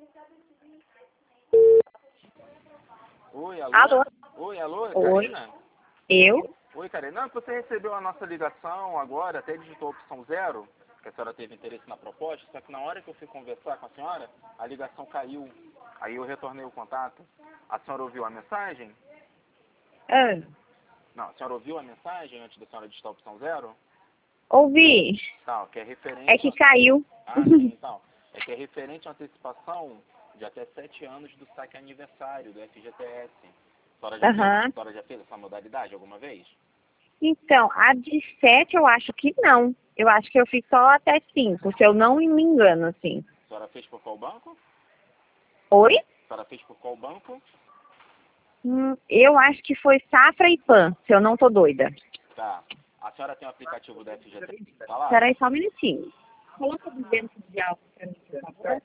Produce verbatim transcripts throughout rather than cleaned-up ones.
Oi, alô? Alô? Oi, alô, é Oi. Karina? Eu? Oi, Karina. Não, você recebeu a nossa ligação agora, até digitou a opção zero, que a senhora teve interesse na proposta, só que na hora que eu fui conversar com a senhora, a ligação caiu. Aí eu retornei o contato. A senhora ouviu a mensagem? Ah, Não, a senhora ouviu a mensagem antes da senhora digitar a opção zero? ouvi. Tal, que é referente... É que caiu. Ah, sim, então. É que é referente à antecipação de até sete anos do saque aniversário do F G T S. A senhora já, fez, Aham. a senhora já fez essa modalidade alguma vez? Então, a de sete eu acho que não. Eu acho que eu fiz só até cinco, se eu não me engano, assim. A senhora fez por qual banco? Oi? A senhora fez por qual banco? Hum, eu acho que foi Safra e Pan, se eu não tô doida. Tá. A senhora tem o aplicativo do F G T S instalado? Peraí só um minutinho. Coloca duzentos de álcool pra mim, por favor.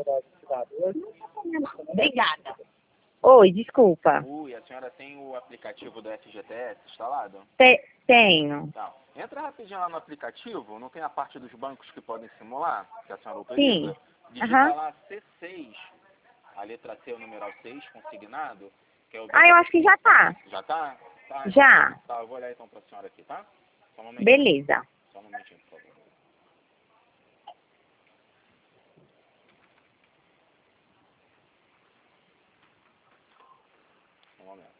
Obrigada. Oi, desculpa. Ui, a senhora tem o aplicativo do F G T S instalado? Te- tenho. Tá. Entra rapidinho lá no aplicativo, não tem a parte dos bancos que podem simular, que a senhora Sim. autoriza? Digita Aham. lá C seis, a letra C, o numeral seis, consignado, que é o Ah, eu acho que já tá. Já tá? Tá, então, Já. tá, eu vou olhar então pra senhora aqui, tá? Só um momentinho. Beleza. Só um momentinho, por favor. Só um momento.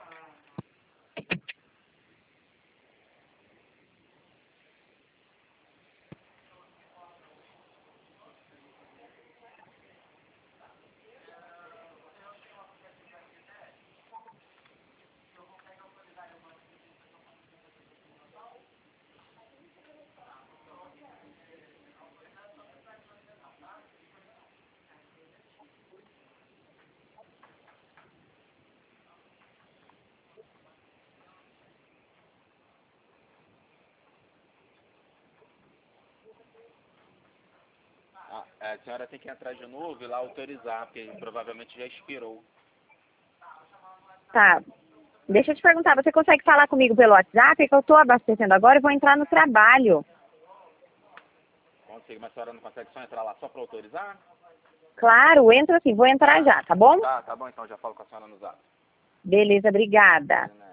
Ah, é, a senhora tem que entrar de novo e lá autorizar, porque provavelmente já expirou. Tá. Deixa eu te perguntar, você consegue falar comigo pelo WhatsApp? É que eu tô abastecendo agora e vou entrar no trabalho. Consigo, mas a senhora não consegue só entrar lá só pra autorizar? Claro, entra assim, vou entrar já, tá bom? Tá, tá bom, então já falo com a senhora no zap. Beleza, obrigada.